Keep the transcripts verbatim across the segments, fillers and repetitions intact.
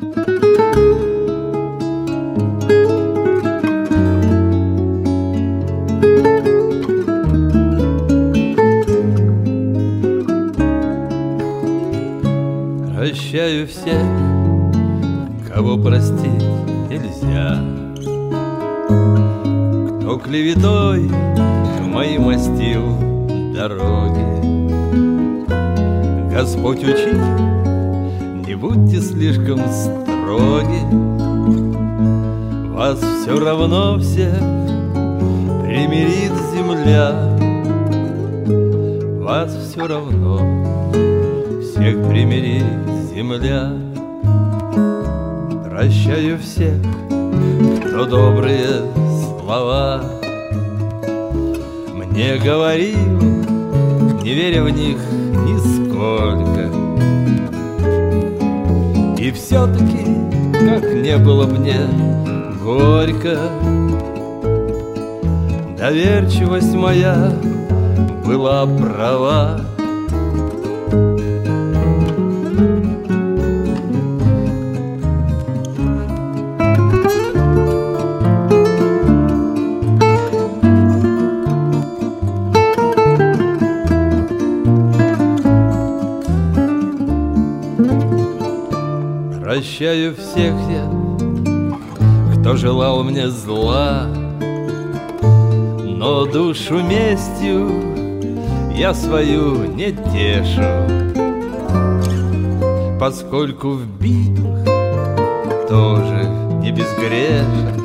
Прощаю всех, кого простить нельзя, кто клеветой мои мастил дороги. Господь учит, не будьте слишком строги, вас все равно всех примирит земля. Вас все равно всех примирит земля. Прощаю всех, кто добрые слова мне говорил, не веря в них нисколько. И все-таки, как не было мне горько, доверчивость моя была права. Прощаю всех я, кто желал мне зла, но душу местью я свою не тешу, поскольку в битвах тоже не безгрешен.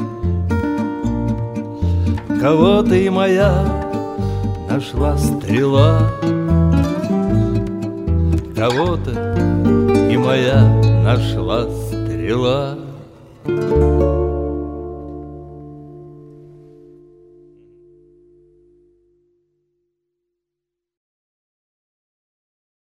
Кого-то и моя нашла стрела, кого-то и моя нашла стрела.